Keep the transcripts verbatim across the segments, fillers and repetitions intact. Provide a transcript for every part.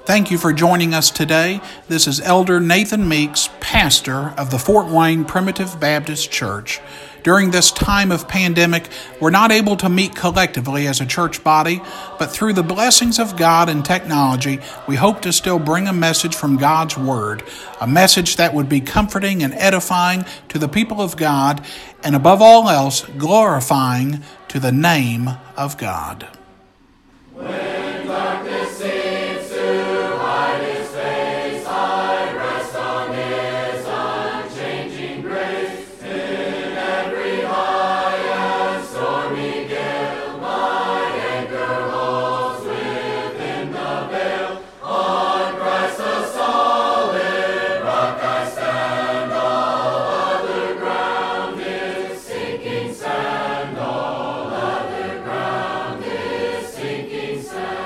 Thank you for joining us today. This is Elder Nathan Meeks, pastor of the Fort Wayne Primitive Baptist Church. During this time of pandemic, we're not able to meet collectively as a church body, but through the blessings of God and technology, we hope to still bring a message from God's Word, a message that would be comforting and edifying to the people of God, and above all else, glorifying to the name of God. When darkness seems to hide His face, I rest on His unchanging grace. In every high and stormy gale, my anchor holds within the veil. On Christ the solid rock I stand, all other ground is sinking sand, all other ground is sinking sand.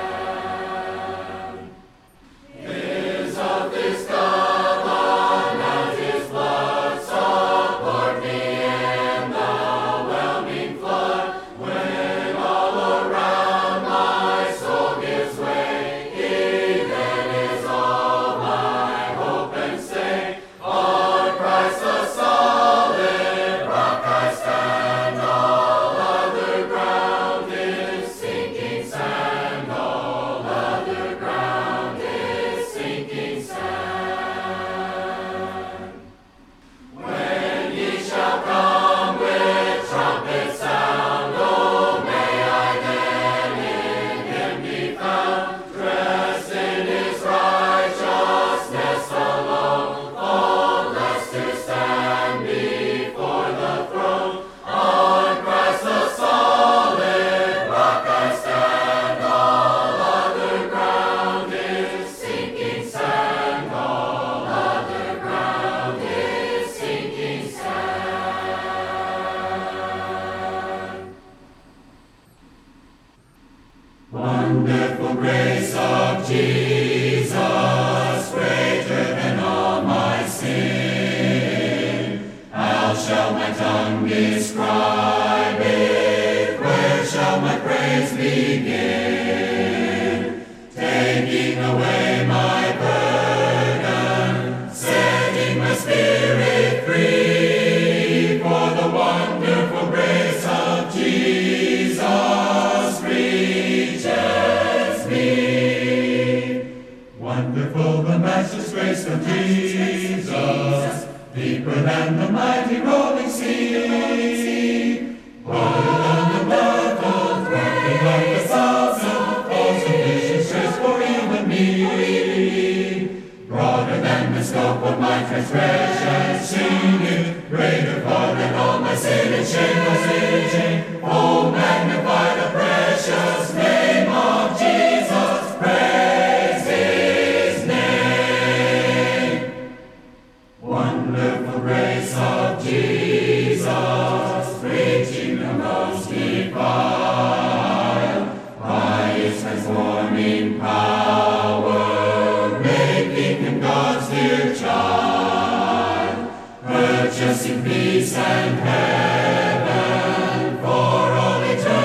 Is of this covenant His blood, support me in the whelming flood. When all around my soul gives way, He then is all my hope and stay. On Christ the solid rock I stand, all other ground is sinking sand, all other ground is sinking sand. When He shall come with trumpet sound, oh, may I then in Him be found, dressed in His righteousness alone, all blessed to stand before the throne. On Christ the solid rock I stand, all other ground is sinking sand, all other ground is sinking sand. Wonderful grace of Jesus, greater than all my sin. How shall my tongue describe it? Where shall my praise begin? Taking away my burden, setting my spirit free, for the wonderful grace of Jesus reaches me. Wonderful the matchless grace of Jesus, deeper than the mighty rolling sea. Broader than the blood flows, working like the sounds of all sufficient strength for even me. Broader than the scope of my transgression, sing it, greater far than all my sin and shame, my sin and shame. Oh, magnify the precious name of Jesus, praise His name. Wonderful grace of Jesus, reaching the most defiled, by His transforming power, making him God's dear child, purchasing peace and heaven for all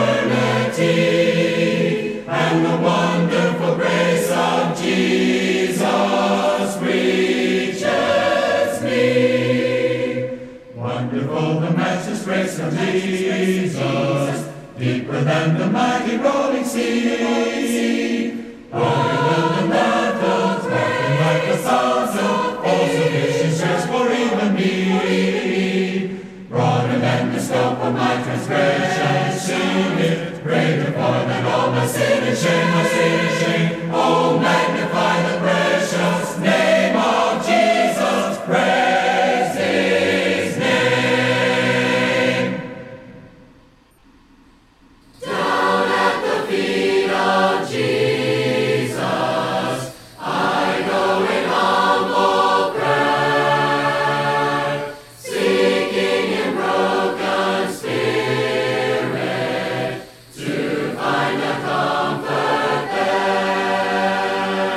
eternity, and the wonderful grace of Jesus reaches me. Wonderful the matchless grace of Jesus, deeper than the mighty rolling sea. Broader than the blood flows, working like the sounds of all sufficient strength for even me. Broader than the scope of my transgression, sing it, greater far than all my sin and shame, my sin and shame. Oh, magnify the precious name of Jesus, praise His name. Down at the feet of Jesus, I go in humble prayer, seeking in broken spirit to find a comfort there.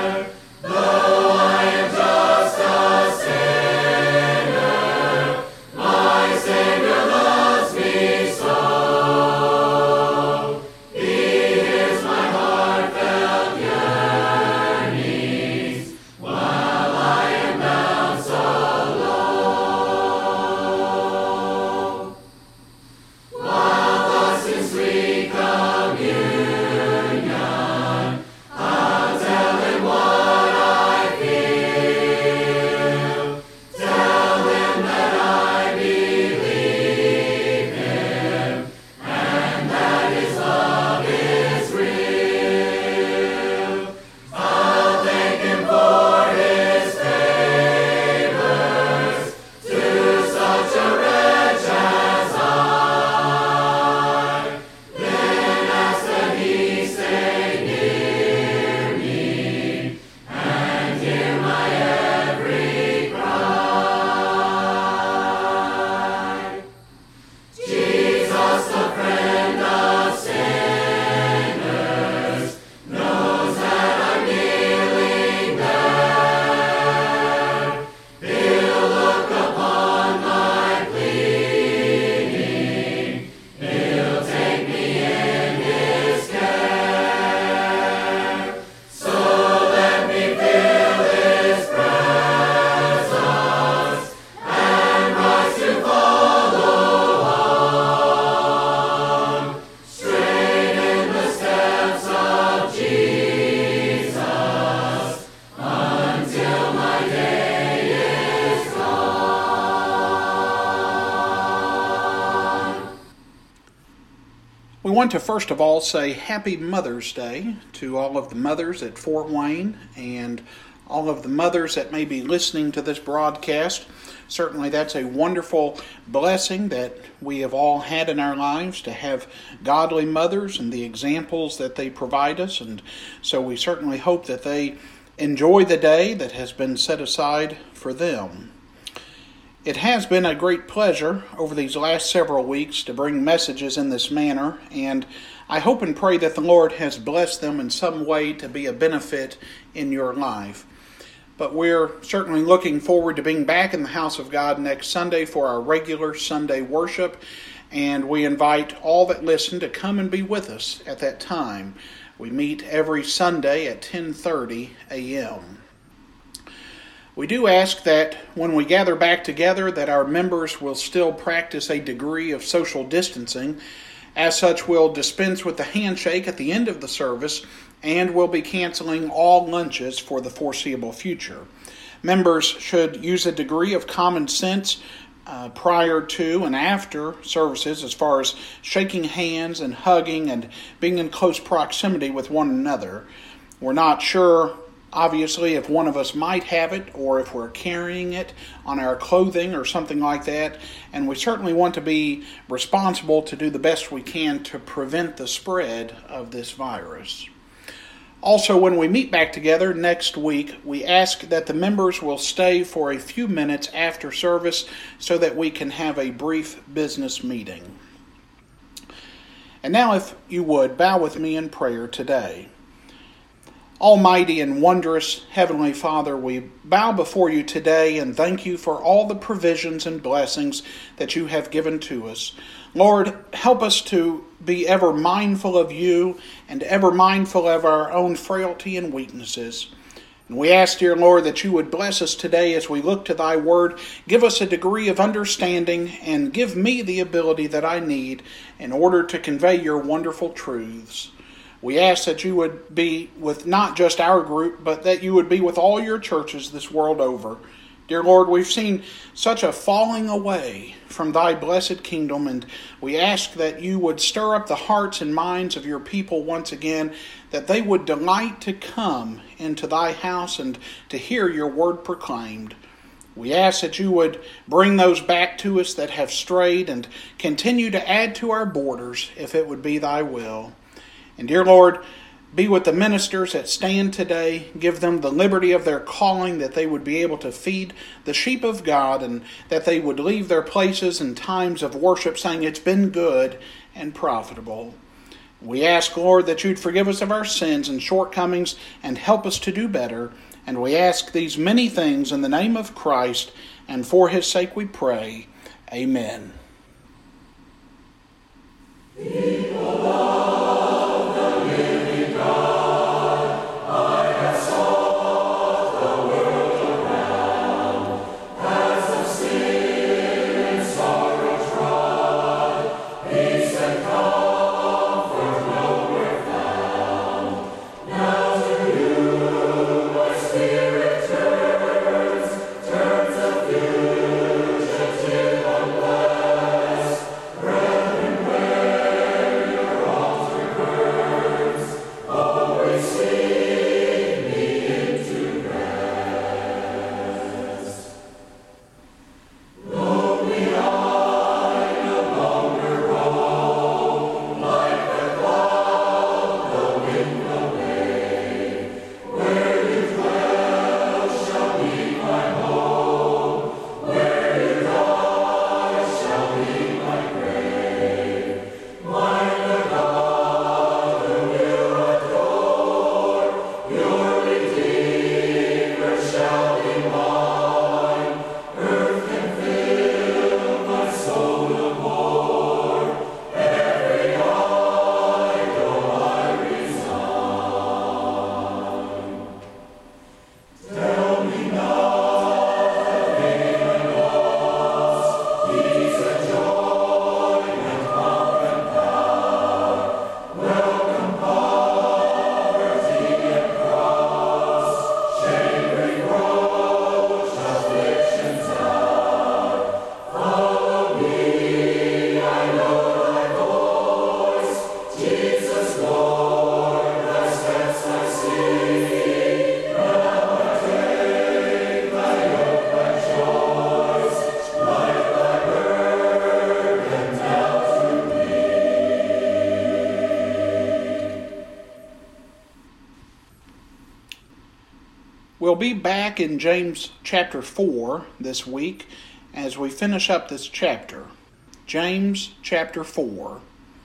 We want to first of all say Happy Mother's Day to all of the mothers at Fort Wayne and all of the mothers that may be listening to this broadcast. Certainly that's a wonderful blessing that we have all had in our lives, to have godly mothers and the examples that they provide us. And so we certainly hope that they enjoy the day that has been set aside for them. It has been a great pleasure over these last several weeks to bring messages in this manner, and I hope and pray that the Lord has blessed them in some way to be a benefit in your life. But we're certainly looking forward to being back in the house of God next Sunday for our regular Sunday worship, and we invite all that listen to come and be with us at that time. We meet every Sunday at ten thirty a.m. We do ask that when we gather back together that our members will still practice a degree of social distancing. As such, we'll dispense with the handshake at the end of the service, and we'll be canceling all lunches for the foreseeable future. Members should use a degree of common sense uh, prior to and after services as far as shaking hands and hugging and being in close proximity with one another. We're not sure, obviously, if one of us might have it or if we're carrying it on our clothing or something like that, and we certainly want to be responsible to do the best we can to prevent the spread of this virus. Also, when we meet back together next week, we ask that the members will stay for a few minutes after service so that we can have a brief business meeting. And now, if you would, bow with me in prayer today. Almighty and wondrous Heavenly Father, we bow before you today and thank you for all the provisions and blessings that you have given to us. Lord, help us to be ever mindful of you and ever mindful of our own frailty and weaknesses. And we ask, dear Lord, that you would bless us today as we look to thy word. Give us a degree of understanding and give me the ability that I need in order to convey your wonderful truths. We ask that you would be with not just our group, but that you would be with all your churches this world over. Dear Lord, we've seen such a falling away from thy blessed kingdom, and we ask that you would stir up the hearts and minds of your people once again, that they would delight to come into thy house and to hear your word proclaimed. We ask that you would bring those back to us that have strayed and continue to add to our borders if it would be thy will. And dear Lord, be with the ministers that stand today. Give them the liberty of their calling, that they would be able to feed the sheep of God, and that they would leave their places in times of worship saying it's been good and profitable. We ask, Lord, that you'd forgive us of our sins and shortcomings and help us to do better. And we ask these many things in the name of Christ, and for his sake we pray. Amen. We'll be back in James chapter four this week as we finish up this chapter. James chapter four.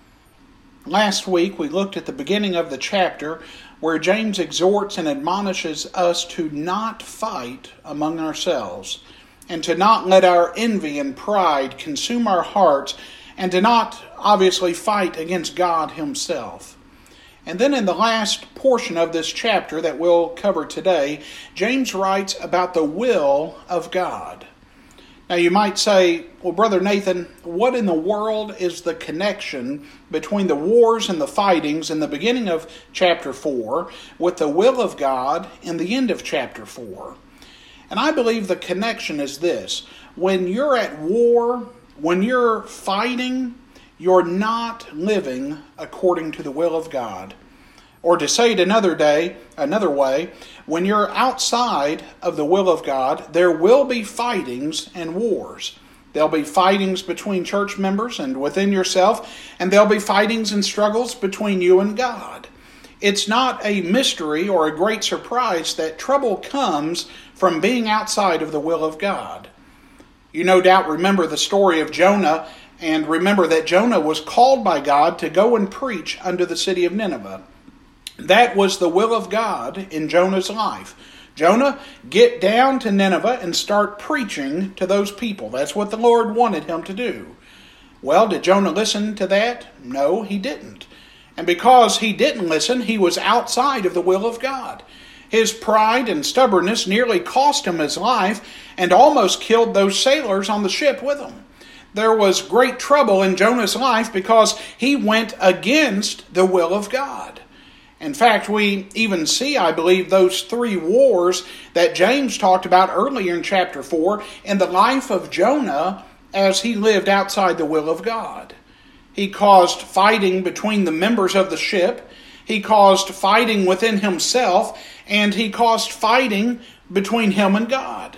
Last week we looked at the beginning of the chapter where James exhorts and admonishes us to not fight among ourselves and to not let our envy and pride consume our hearts and to not obviously fight against God himself. And then in the last portion of this chapter that we'll cover today, James writes about the will of God. Now you might say, well, Brother Nathan, what in the world is the connection between the wars and the fightings in the beginning of chapter four with the will of God in the end of chapter four? And I believe the connection is this. When you're at war, when you're fighting, you're not living according to the will of God. Or to say it another day, another way, when you're outside of the will of God, there will be fightings and wars. There'll be fightings between church members and within yourself, and there'll be fightings and struggles between you and God. It's not a mystery or a great surprise that trouble comes from being outside of the will of God. You no doubt remember the story of Jonah, and remember that Jonah was called by God to go and preach unto the city of Nineveh. That was the will of God in Jonah's life. Jonah, get down to Nineveh and start preaching to those people. That's what the Lord wanted him to do. Well, did Jonah listen to that? No, he didn't. And because he didn't listen, he was outside of the will of God. His pride and stubbornness nearly cost him his life and almost killed those sailors on the ship with him. There was great trouble in Jonah's life because he went against the will of God. In fact, we even see, I believe, those three wars that James talked about earlier in chapter four in the life of Jonah as he lived outside the will of God. He caused fighting between the members of the ship. He caused fighting within himself, and he caused fighting between him and God.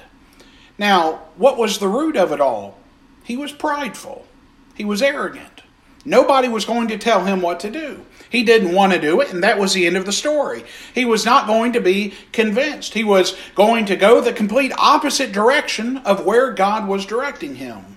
Now, what was the root of it all? He was prideful. He was arrogant. Nobody was going to tell him what to do. He didn't want to do it, and that was the end of the story. He was not going to be convinced. He was going to go the complete opposite direction of where God was directing him.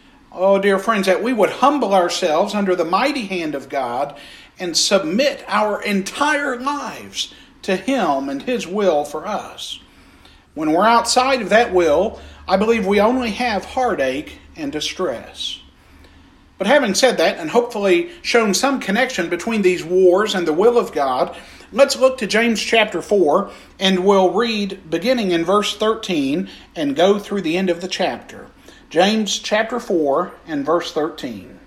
Oh, dear friends, that we would humble ourselves under the mighty hand of God and submit our entire lives to Him and His will for us. When we're outside of that will, I believe we only have heartache and distress. But having said that, and hopefully shown some connection between these wars and the will of God, let's look to James chapter four, and we'll read beginning in verse thirteen and go through the end of the chapter. James chapter four and verse thirteen.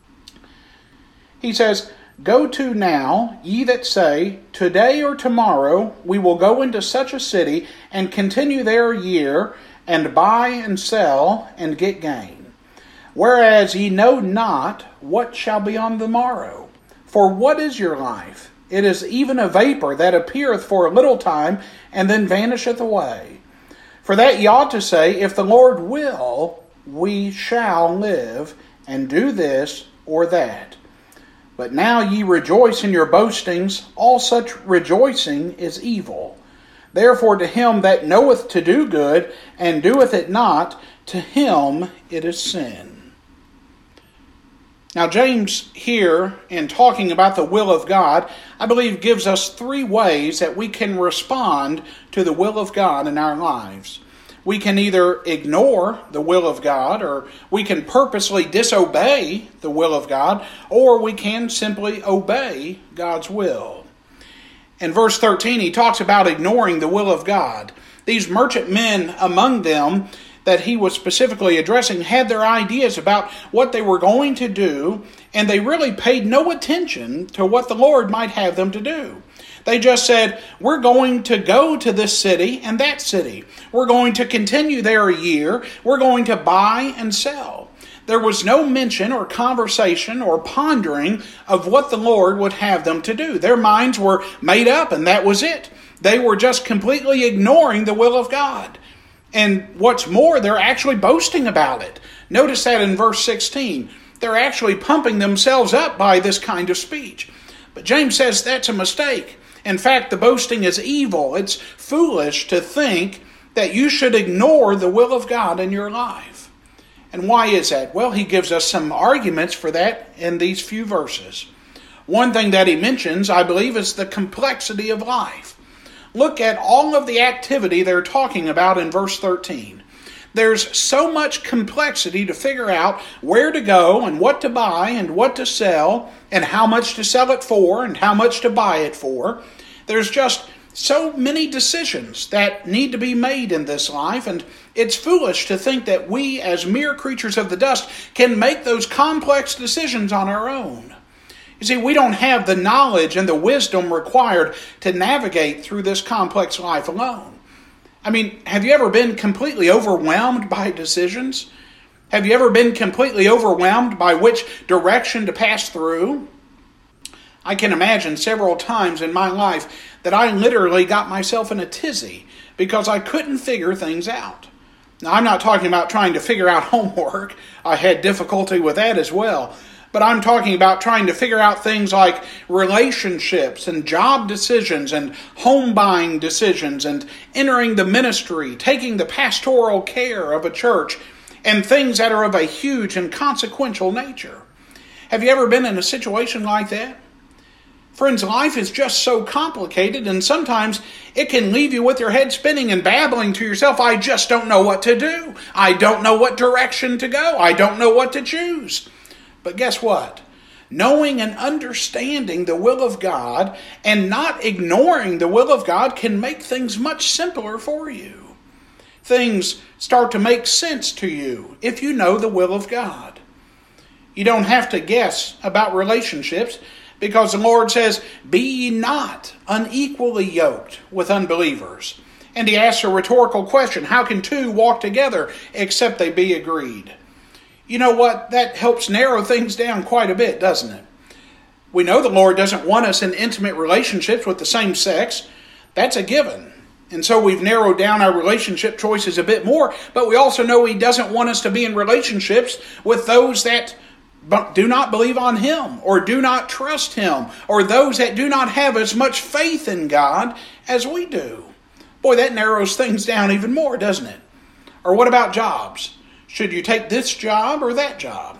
He says, "Go to now, ye that say, Today or tomorrow we will go into such a city, and continue there a year, and buy and sell, and get gain. Whereas ye know not what shall be on the morrow. For what is your life? It is even a vapor that appeareth for a little time, and then vanisheth away. For that ye ought to say, If the Lord will, we shall live, and do this or that. But now ye rejoice in your boastings. All such rejoicing is evil. Therefore to him that knoweth to do good, and doeth it not, to him it is sin." Now James here, in talking about the will of God, I believe gives us three ways that we can respond to the will of God in our lives. We can either ignore the will of God, or we can purposely disobey the will of God, or we can simply obey God's will. In verse thirteen, he talks about ignoring the will of God. These merchant men among them that he was specifically addressing had their ideas about what they were going to do, and they really paid no attention to what the Lord might have them to do. They just said, we're going to go to this city and that city. We're going to continue there a year. We're going to buy and sell. There was no mention or conversation or pondering of what the Lord would have them to do. Their minds were made up, and that was it. They were just completely ignoring the will of God. And what's more, they're actually boasting about it. Notice that in verse sixteen. They're actually pumping themselves up by this kind of speech. But James says that's a mistake. In fact, the boasting is evil. It's foolish to think that you should ignore the will of God in your life. And why is that? Well, he gives us some arguments for that in these few verses. One thing that he mentions, I believe, is the complexity of life. Look at all of the activity they're talking about in verse thirteen. There's so much complexity to figure out where to go and what to buy and what to sell and how much to sell it for and how much to buy it for. There's just so many decisions that need to be made in this life, and it's foolish to think that we, as mere creatures of the dust, can make those complex decisions on our own. You see, we don't have the knowledge and the wisdom required to navigate through this complex life alone. I mean, have you ever been completely overwhelmed by decisions? Have you ever been completely overwhelmed by which direction to pass through? I can imagine several times in my life that I literally got myself in a tizzy because I couldn't figure things out. Now, I'm not talking about trying to figure out homework. I had difficulty with that as well. But I'm talking about trying to figure out things like relationships and job decisions and home buying decisions and entering the ministry, taking the pastoral care of a church, and things that are of a huge and consequential nature. Have you ever been in a situation like that? Friends, life is just so complicated, and sometimes it can leave you with your head spinning and babbling to yourself, I just don't know what to do. I don't know what direction to go. I don't know what to choose. But guess what? Knowing and understanding the will of God and not ignoring the will of God can make things much simpler for you. Things start to make sense to you if you know the will of God. You don't have to guess about relationships because the Lord says, be ye not unequally yoked with unbelievers. And he asks a rhetorical question, how can two walk together except they be agreed? You know what? That helps narrow things down quite a bit, doesn't it? We know the Lord doesn't want us in intimate relationships with the same sex. That's a given. And so we've narrowed down our relationship choices a bit more, but we also know he doesn't want us to be in relationships with those that do not believe on him or do not trust him or those that do not have as much faith in God as we do. Boy, that narrows things down even more, doesn't it? Or what about jobs? Should you take this job or that job?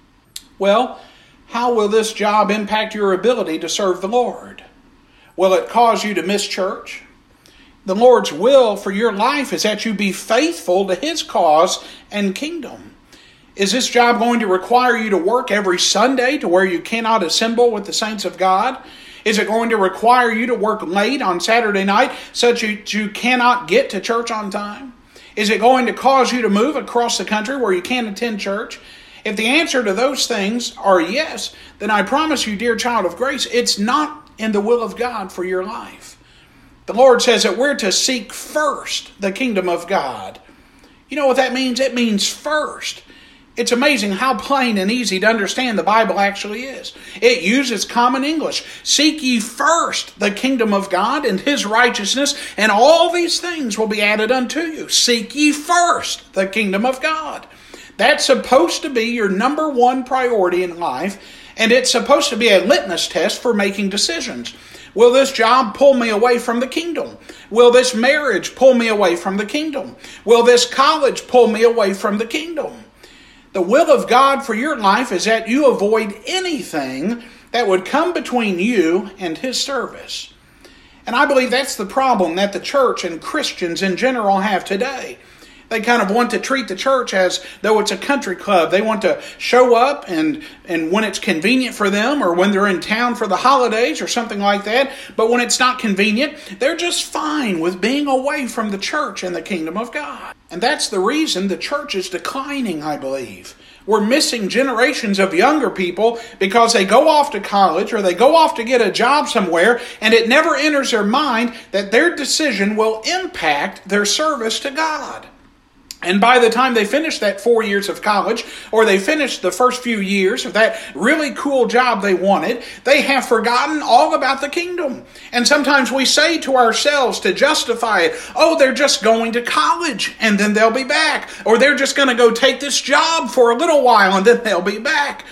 Well, how will this job impact your ability to serve the Lord? Will it cause you to miss church? The Lord's will for your life is that you be faithful to his cause and kingdom. Is this job going to require you to work every Sunday to where you cannot assemble with the saints of God? Is it going to require you to work late on Saturday night such that you cannot get to church on time? Is it going to cause you to move across the country where you can't attend church? If the answer to those things are yes, then I promise you, dear child of grace, it's not in the will of God for your life. The Lord says that we're to seek first the kingdom of God. You know what that means? It means first. It's amazing how plain and easy to understand the Bible actually is. It uses common English. Seek ye first the kingdom of God and his righteousness, and all these things will be added unto you. Seek ye first the kingdom of God. That's supposed to be your number one priority in life, and it's supposed to be a litmus test for making decisions. Will this job pull me away from the kingdom? Will this marriage pull me away from the kingdom? Will this college pull me away from the kingdom? The will of God for your life is that you avoid anything that would come between you and his service. And I believe that's the problem that the church and Christians in general have today. They kind of want to treat the church as though it's a country club. They want to show up and, and when it's convenient for them or when they're in town for the holidays or something like that. But when it's not convenient, they're just fine with being away from the church and the kingdom of God. And that's the reason the church is declining, I believe. We're missing generations of younger people because they go off to college or they go off to get a job somewhere, and it never enters their mind that their decision will impact their service to God. And by the time they finish that four years of college, or they finish the first few years of that really cool job they wanted, they have forgotten all about the kingdom. And sometimes we say to ourselves to justify it, oh, they're just going to college and then they'll be back. Or they're just going to go take this job for a little while and then they'll be back.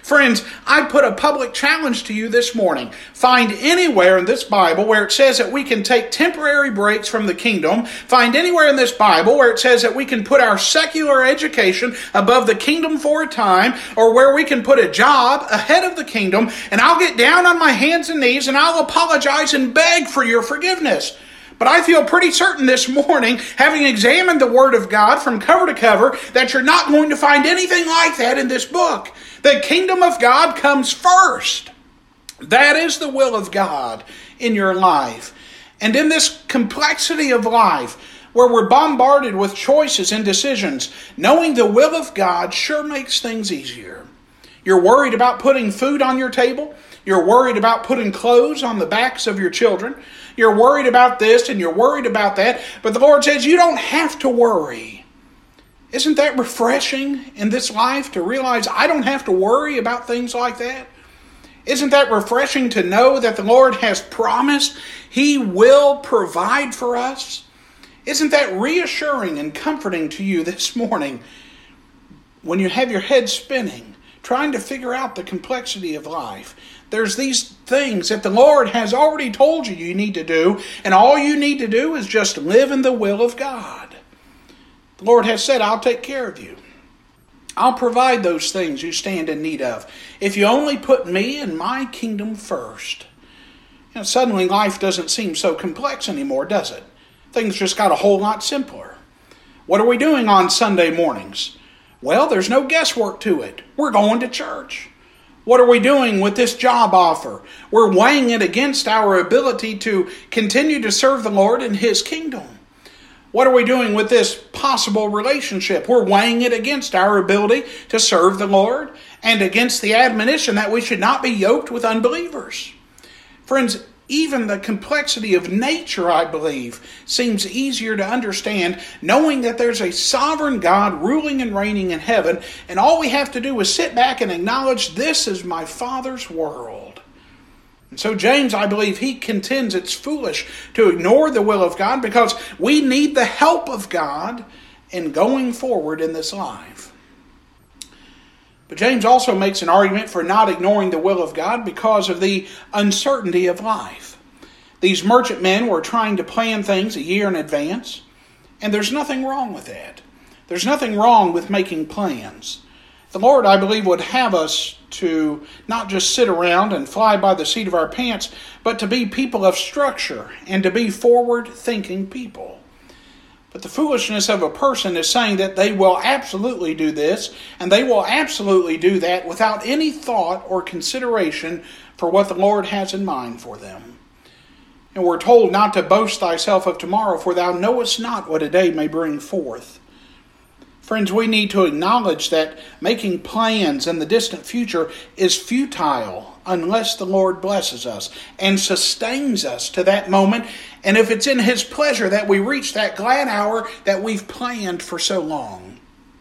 Friends, I put a public challenge to you this morning. Find anywhere in this Bible where it says that we can take temporary breaks from the kingdom. Find anywhere in this Bible where it says that we can put our secular education above the kingdom for a time, or where we can put a job ahead of the kingdom, and I'll get down on my hands and knees and I'll apologize and beg for your forgiveness. But I feel pretty certain this morning, having examined the Word of God from cover to cover, that you're not going to find anything like that in this book. The kingdom of God comes first. That is the will of God in your life. And in this complexity of life, where we're bombarded with choices and decisions, knowing the will of God sure makes things easier. You're worried about putting food on your table. You're worried about putting clothes on the backs of your children. You're worried about this and you're worried about that. But the Lord says you don't have to worry. Isn't that refreshing in this life to realize I don't have to worry about things like that? Isn't that refreshing to know that the Lord has promised He will provide for us? Isn't that reassuring and comforting to you this morning when you have your head spinning, trying to figure out the complexity of life? There's these things that the Lord has already told you you need to do, and all you need to do is just live in the will of God. The Lord has said, I'll take care of you. I'll provide those things you stand in need of if you only put me and my kingdom first. You know, suddenly life doesn't seem so complex anymore, does it? Things just got a whole lot simpler. What are we doing on Sunday mornings? Well, there's no guesswork to it. We're going to church. What are we doing with this job offer? We're weighing it against our ability to continue to serve the Lord in His kingdom. What are we doing with this possible relationship? We're weighing it against our ability to serve the Lord and against the admonition that we should not be yoked with unbelievers. Friends, even the complexity of nature, I believe, seems easier to understand knowing that there's a sovereign God ruling and reigning in heaven, and all we have to do is sit back and acknowledge this is my Father's world. And so James, I believe, he contends it's foolish to ignore the will of God because we need the help of God in going forward in this life. But James also makes an argument for not ignoring the will of God because of the uncertainty of life. These merchantmen were trying to plan things a year in advance, and there's nothing wrong with that. There's nothing wrong with making plans. The Lord, I believe, would have us to not just sit around and fly by the seat of our pants, but to be people of structure and to be forward-thinking people. But the foolishness of a person is saying that they will absolutely do this and they will absolutely do that without any thought or consideration for what the Lord has in mind for them. And we're told not to boast thyself of tomorrow, for thou knowest not what a day may bring forth. Friends, we need to acknowledge that making plans in the distant future is futile unless the Lord blesses us and sustains us to that moment, and if it's in His pleasure that we reach that glad hour that we've planned for so long.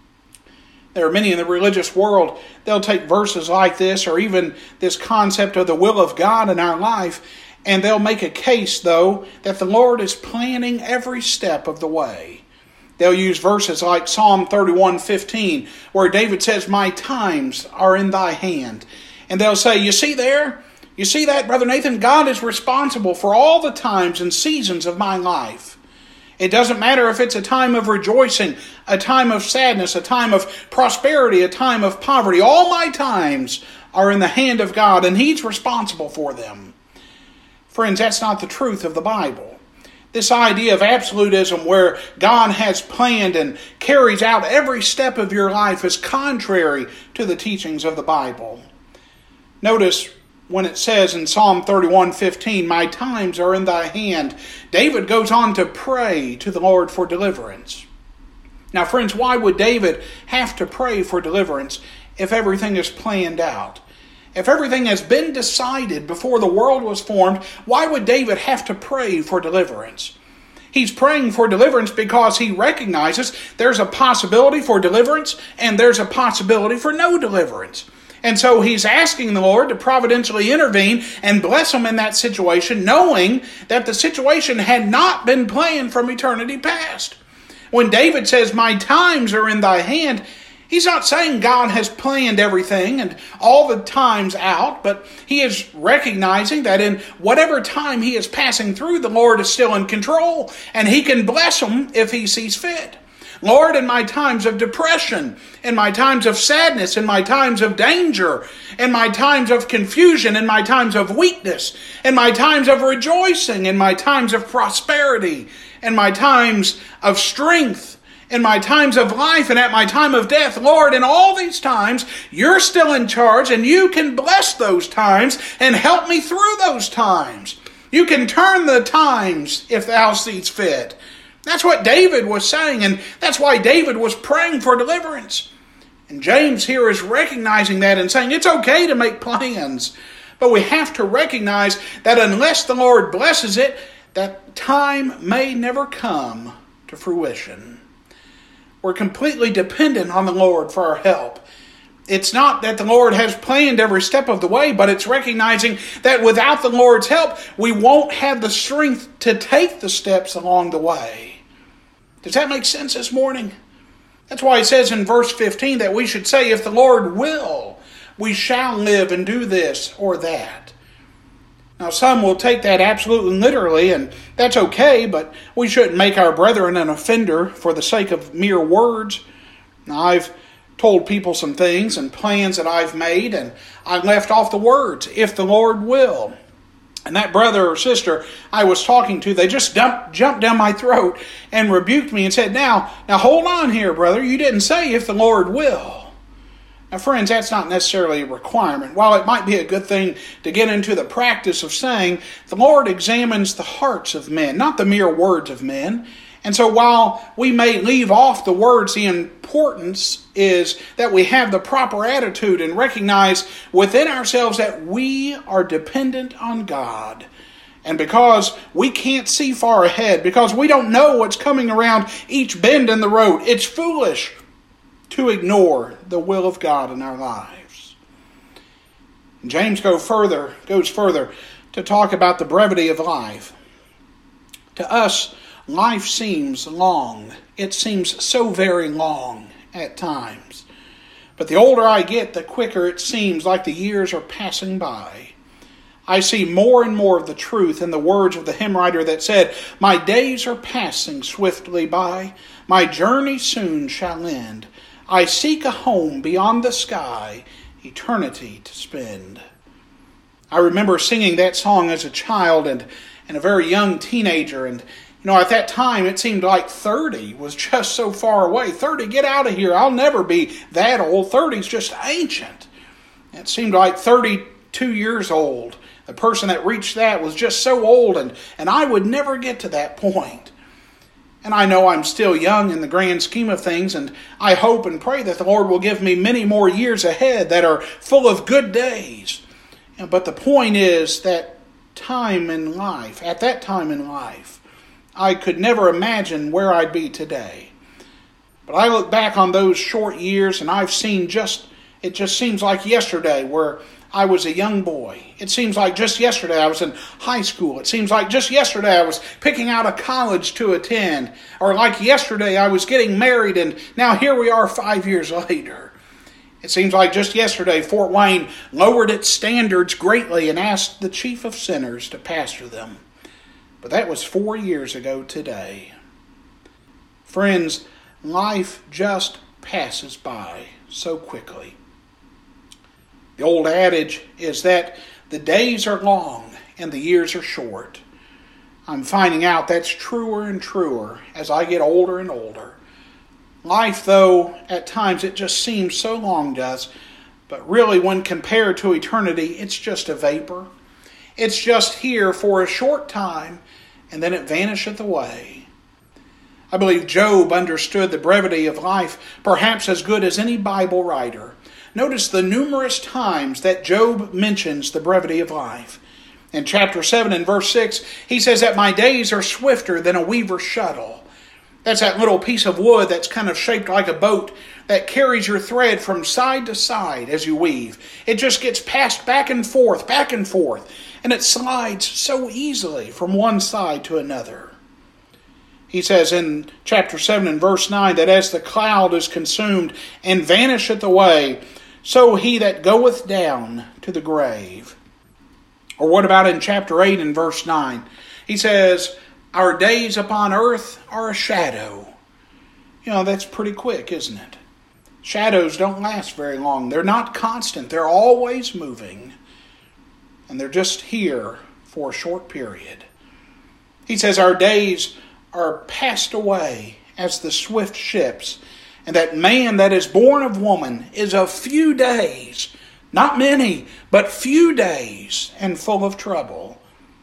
There are many in the religious world, they'll take verses like this or even this concept of the will of God in our life, and they'll make a case, though, that the Lord is planning every step of the way. They'll use verses like Psalm thirty-one fifteen, where David says, my times are in thy hand. And they'll say, you see there? You see that, Brother Nathan? God is responsible for all the times and seasons of my life. It doesn't matter if it's a time of rejoicing, a time of sadness, a time of prosperity, a time of poverty. All my times are in the hand of God, and He's responsible for them. Friends, that's not the truth of the Bible. This idea of absolutism where God has planned and carries out every step of your life is contrary to the teachings of the Bible. Notice when it says in Psalm thirty-one fifteen, my times are in thy hand, David goes on to pray to the Lord for deliverance. Now, friends, why would David have to pray for deliverance if everything is planned out? If everything has been decided before the world was formed, why would David have to pray for deliverance? He's praying for deliverance because he recognizes there's a possibility for deliverance and there's a possibility for no deliverance. And so he's asking the Lord to providentially intervene and bless him in that situation, knowing that the situation had not been planned from eternity past. When David says, my times are in thy hand, He's not saying God has planned everything and all the times out, but he is recognizing that in whatever time he is passing through, the Lord is still in control, and he can bless him if he sees fit. Lord, in my times of depression, in my times of sadness, in my times of danger, in my times of confusion, in my times of weakness, in my times of rejoicing, in my times of prosperity, in my times of strength, in my times of life and at my time of death, Lord, in all these times, you're still in charge, and you can bless those times and help me through those times. You can turn the times if thou seest fit. That's what David was saying, and that's why David was praying for deliverance. And James here is recognizing that and saying it's okay to make plans, but we have to recognize that unless the Lord blesses it, that time may never come to fruition. We're completely dependent on the Lord for our help. It's not that the Lord has planned every step of the way, but it's recognizing that without the Lord's help, we won't have the strength to take the steps along the way. Does that make sense this morning? That's why it says in verse fifteen that we should say, if the Lord will, we shall live and do this or that. Now, some will take that absolutely literally, and that's okay, but we shouldn't make our brethren an offender for the sake of mere words. Now, I've told people some things and plans that I've made, and I left off the words, if the Lord will. And that brother or sister I was talking to, they just dumped, jumped down my throat and rebuked me and said, now, now hold on here, brother. You didn't say if the Lord will. Now, friends, that's not necessarily a requirement. While it might be a good thing to get into the practice of saying, the Lord examines the hearts of men, not the mere words of men. And so while we may leave off the words, the importance is that we have the proper attitude and recognize within ourselves that we are dependent on God. And because we can't see far ahead, because we don't know what's coming around each bend in the road, it's foolish to ignore the will of God in our lives. James go further, goes further to talk about the brevity of life. To us, life seems long. It seems so very long at times. But the older I get, the quicker it seems like the years are passing by. I see more and more of the truth in the words of the hymn writer that said, my days are passing swiftly by. My journey soon shall end. I seek a home beyond the sky, eternity to spend. I remember singing that song as a child and, and a very young teenager. And, you know, at that time, it seemed like thirty was just so far away. thirty, get out of here. I'll never be that old. thirty's just ancient. It seemed like thirty-two years old. The person that reached that was just so old, and, and I would never get to that point. And I know I'm still young in the grand scheme of things, and I hope and pray that the Lord will give me many more years ahead that are full of good days. But the point is that time in life, at that time in life, I could never imagine where I'd be today. But I look back on those short years, and I've seen just, it just seems like yesterday where I was a young boy. It seems like just yesterday I was in high school. It seems like just yesterday I was picking out a college to attend. Or like yesterday I was getting married, and now here we are five years later. It seems like just yesterday Fort Wayne lowered its standards greatly and asked the chief of sinners to pastor them. But that was four years ago today. Friends, life just passes by so quickly. The old adage is that the days are long and the years are short. I'm finding out that's truer and truer as I get older and older. Life, though, at times it just seems so long to us, but really when compared to eternity, it's just a vapor. It's just here for a short time, and then it vanisheth away. I believe Job understood the brevity of life perhaps as good as any Bible writer. Notice the numerous times that Job mentions the brevity of life. In chapter seven and verse six, he says that my days are swifter than a weaver's shuttle. That's that little piece of wood that's kind of shaped like a boat that carries your thread from side to side as you weave. It just gets passed back and forth, back and forth, and it slides so easily from one side to another. He says in chapter seven and verse nine that as the cloud is consumed and vanisheth away, so he that goeth down to the grave. Or what about in chapter eight and verse nine? He says, our days upon earth are a shadow. You know, that's pretty quick, isn't it? Shadows don't last very long. They're not constant. They're always moving. And they're just here for a short period. He says our days are passed away as the swift ships, and that man that is born of woman is of few days, not many, but few days, and full of trouble.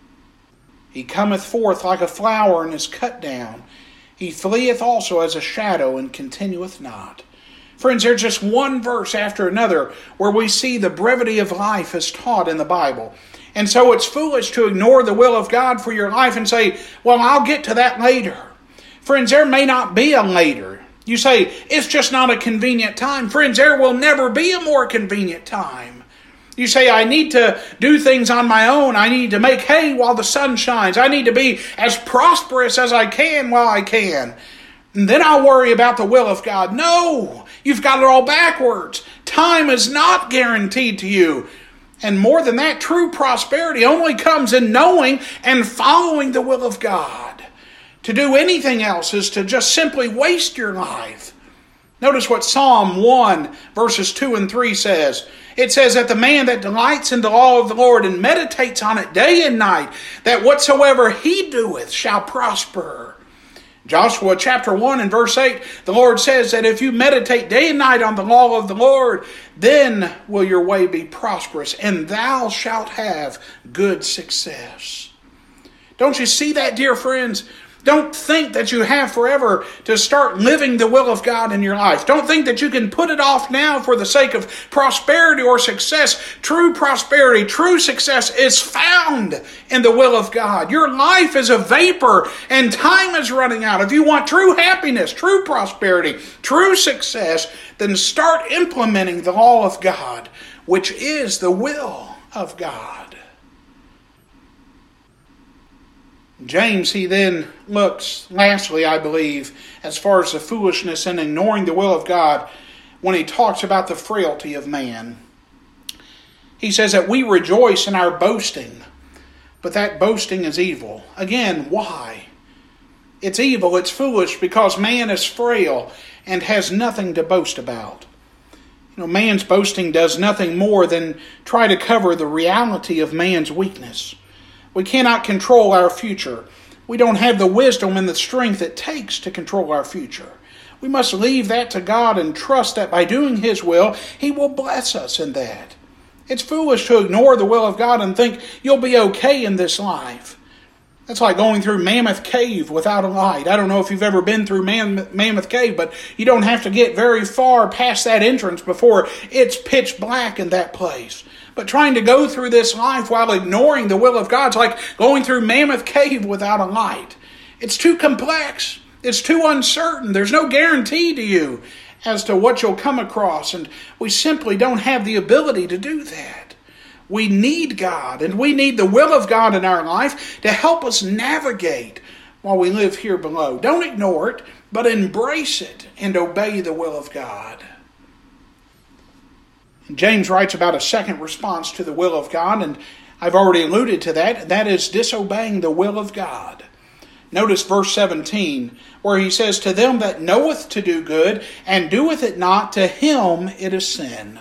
He cometh forth like a flower and is cut down. He fleeth also as a shadow and continueth not. Friends, there's just one verse after another where we see the brevity of life as taught in the Bible. And so it's foolish to ignore the will of God for your life and say, well, I'll get to that later. Friends, there may not be a later. You say, it's just not a convenient time. Friends, there will never be a more convenient time. You say, I need to do things on my own. I need to make hay while the sun shines. I need to be as prosperous as I can while I can. And then I'll worry about the will of God. No, you've got it all backwards. Time is not guaranteed to you. And more than that, true prosperity only comes in knowing and following the will of God. To do anything else is to just simply waste your life. Notice what Psalm one verses two and three says. It says that the man that delights in the law of the Lord and meditates on it day and night, that whatsoever he doeth shall prosper. Joshua chapter one and verse eight, the Lord says that if you meditate day and night on the law of the Lord, then will your way be prosperous, and thou shalt have good success. Don't you see that, dear friends? Don't think that you have forever to start living the will of God in your life. Don't think that you can put it off now for the sake of prosperity or success. True prosperity, true success is found in the will of God. Your life is a vapor and time is running out. If you want true happiness, true prosperity, true success, then start implementing the law of God, which is the will of God. James, he then looks, lastly, I believe, as far as the foolishness in ignoring the will of God, when he talks about the frailty of man. He says that we rejoice in our boasting, but that boasting is evil. Again, why? It's evil, it's foolish, because man is frail and has nothing to boast about. You know, man's boasting does nothing more than try to cover the reality of man's weakness. We cannot control our future. We don't have the wisdom and the strength it takes to control our future. We must leave that to God and trust that by doing His will, He will bless us in that. It's foolish to ignore the will of God and think you'll be okay in this life. That's like going through Mammoth Cave without a light. I don't know if you've ever been through Mam- Mammoth Cave, but you don't have to get very far past that entrance before it's pitch black in that place. But trying to go through this life while ignoring the will of God is like going through Mammoth Cave without a light. It's too complex. It's too uncertain. There's no guarantee to you as to what you'll come across. And we simply don't have the ability to do that. We need God, and we need the will of God in our life to help us navigate while we live here below. Don't ignore it, but embrace it and obey the will of God. James writes about a second response to the will of God, and I've already alluded to that. That is disobeying the will of God. Notice verse seventeen, where he says, to them that knoweth to do good, and doeth it not, to him it is sin.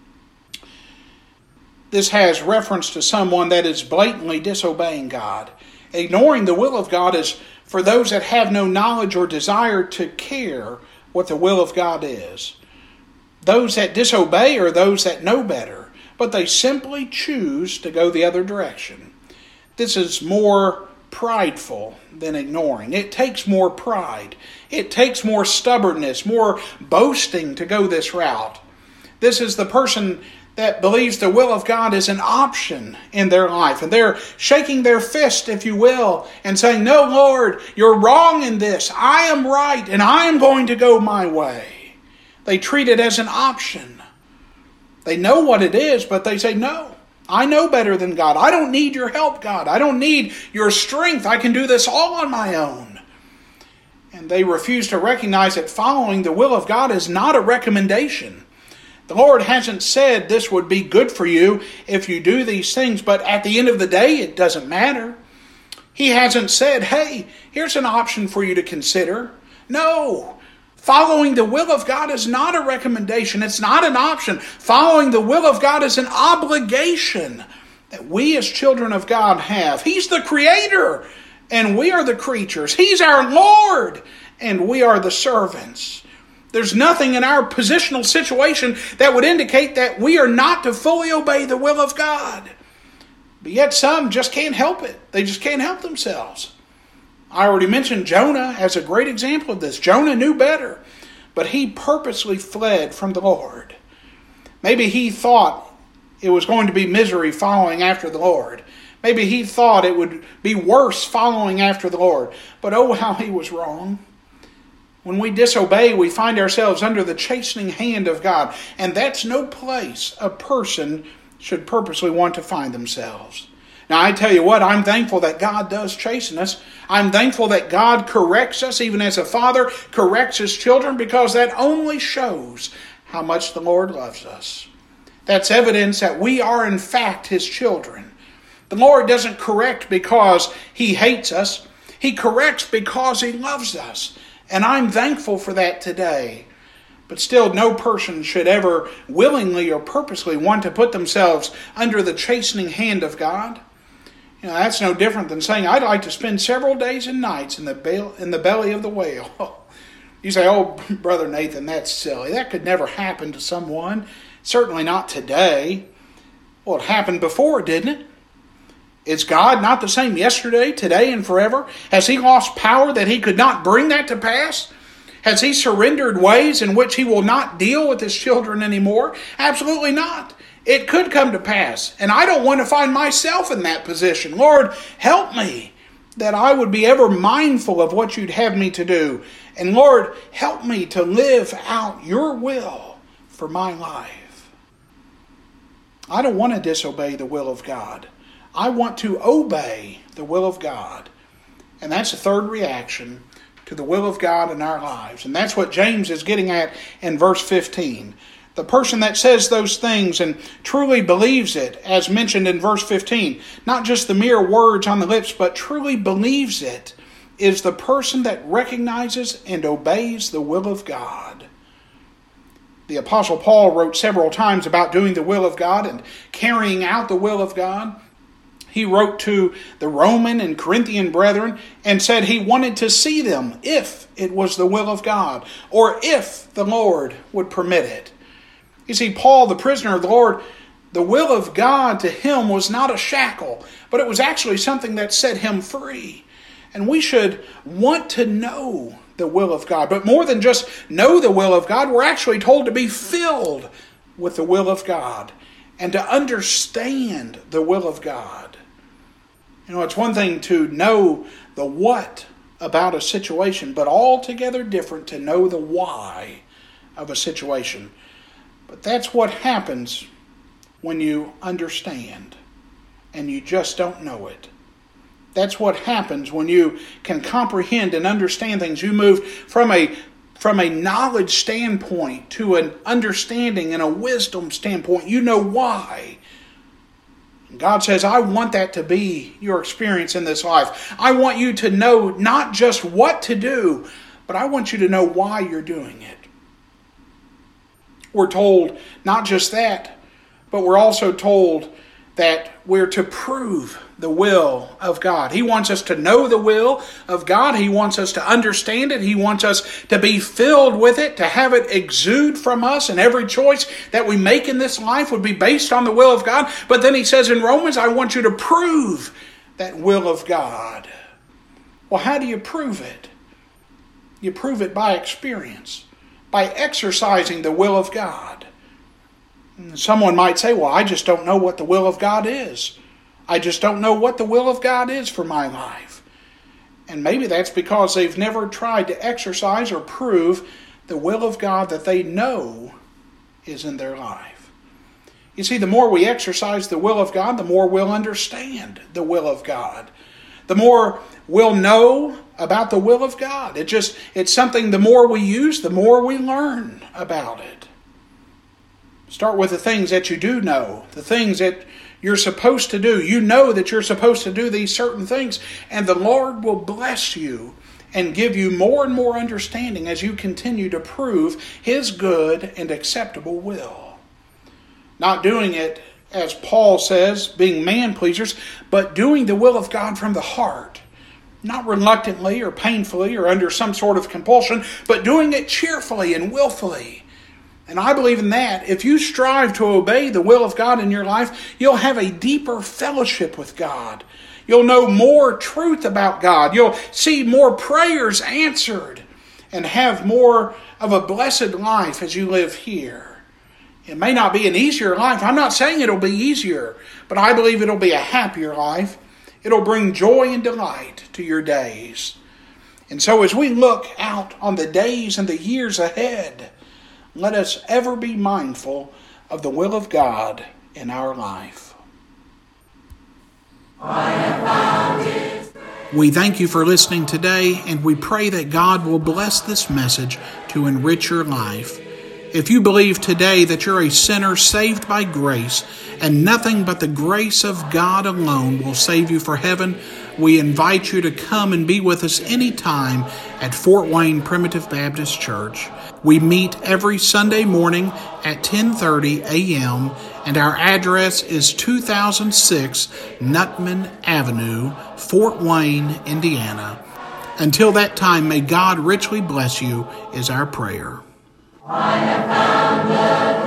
This has reference to someone that is blatantly disobeying God. Ignoring the will of God is for those that have no knowledge or desire to care what the will of God is. Those that disobey are those that know better, but they simply choose to go the other direction. This is more prideful than ignoring. It takes more pride. It takes more stubbornness, more boasting to go this route. This is the person that believes the will of God is an option in their life. And they're shaking their fist, if you will, and saying, no, Lord, you're wrong in this. I am right, and I am going to go my way. They treat it as an option. They know what it is, but they say, no, I know better than God. I don't need your help, God. I don't need your strength. I can do this all on my own. And they refuse to recognize that following the will of God is not a recommendation. The Lord hasn't said this would be good for you if you do these things, but at the end of the day, it doesn't matter. He hasn't said, hey, here's an option for you to consider. No. Following the will of God is not a recommendation. It's not an option. Following the will of God is an obligation that we as children of God have. He's the Creator, and we are the creatures. He's our Lord, and we are the servants. There's nothing in our positional situation that would indicate that we are not to fully obey the will of God. But yet some just can't help it. They just can't help themselves. I already mentioned Jonah as a great example of this. Jonah knew better, but he purposely fled from the Lord. Maybe he thought it was going to be misery following after the Lord. Maybe he thought it would be worse following after the Lord. But oh, how he was wrong. When we disobey, we find ourselves under the chastening hand of God. And that's no place a person should purposely want to find themselves. Now, I tell you what, I'm thankful that God does chasten us. I'm thankful that God corrects us, even as a father corrects his children, because that only shows how much the Lord loves us. That's evidence that we are, in fact, his children. The Lord doesn't correct because he hates us. He corrects because he loves us. And I'm thankful for that today. But still, no person should ever willingly or purposely want to put themselves under the chastening hand of God. You know, that's no different than saying, I'd like to spend several days and nights in the be- in the belly of the whale. You say, oh, Brother Nathan, that's silly. That could never happen to someone. Certainly not today. Well, it happened before, didn't it? Is God not the same yesterday, today, and forever? Has he lost power that he could not bring that to pass? Has he surrendered ways in which he will not deal with his children anymore? Absolutely not. It could come to pass. And I don't want to find myself in that position. Lord, help me that I would be ever mindful of what you'd have me to do. And Lord, help me to live out your will for my life. I don't want to disobey the will of God. I want to obey the will of God. And that's the third reaction to the will of God in our lives. And that's what James is getting at in verse fifteen. The person that says those things and truly believes it, as mentioned in verse fifteen, not just the mere words on the lips, but truly believes it, is the person that recognizes and obeys the will of God. The Apostle Paul wrote several times about doing the will of God and carrying out the will of God. He wrote to the Roman and Corinthian brethren and said he wanted to see them if it was the will of God, or if the Lord would permit it. You see, Paul, the prisoner of the Lord, the will of God to him was not a shackle, but it was actually something that set him free. And we should want to know the will of God. But more than just know the will of God, we're actually told to be filled with the will of God and to understand the will of God. You know, it's one thing to know the what about a situation, but altogether different to know the why of a situation. But that's what happens when you understand and you just don't know it. That's what happens when you can comprehend and understand things. You move from a from a knowledge standpoint to an understanding and a wisdom standpoint. You know why. God says, I want that to be your experience in this life. I want you to know not just what to do, but I want you to know why you're doing it. We're told not just that, but we're also told that we're to prove the will of God. He wants us to know the will of God. He wants us to understand it. He wants us to be filled with it, to have it exude from us, and every choice that we make in this life would be based on the will of God. But then he says in Romans, I want you to prove that will of God. Well, how do you prove it? You prove it by experience, by exercising the will of God. Someone might say, well, I just don't know what the will of God is. I just don't know what the will of God is for my life. And maybe that's because they've never tried to exercise or prove the will of God that they know is in their life. You see, the more we exercise the will of God, the more we'll understand the will of God. the more we'll know about the will of God. It just, it's something the more we use, the more we learn about it. Start with the things that you do know, the things that you're supposed to do. You know that you're supposed to do these certain things, and the Lord will bless you and give you more and more understanding as you continue to prove His good and acceptable will. Not doing it, as Paul says, being man-pleasers, but doing the will of God from the heart. Not reluctantly or painfully or under some sort of compulsion, but doing it cheerfully and willfully. And I believe in that. If you strive to obey the will of God in your life, you'll have a deeper fellowship with God. You'll know more truth about God. You'll see more prayers answered and have more of a blessed life as you live here. It may not be an easier life. I'm not saying it'll be easier, but I believe it'll be a happier life. It'll bring joy and delight to your days. And so as we look out on the days and the years ahead, let us ever be mindful of the will of God in our life. I have found it. We thank you for listening today, and we pray that God will bless this message to enrich your life. If you believe today that you're a sinner saved by grace, and nothing but the grace of God alone will save you for heaven, we invite you to come and be with us anytime at Fort Wayne Primitive Baptist Church. We meet every Sunday morning at ten thirty a.m., and our address is two thousand six Nutman Avenue, Fort Wayne, Indiana. Until that time, may God richly bless you, is our prayer. I have found the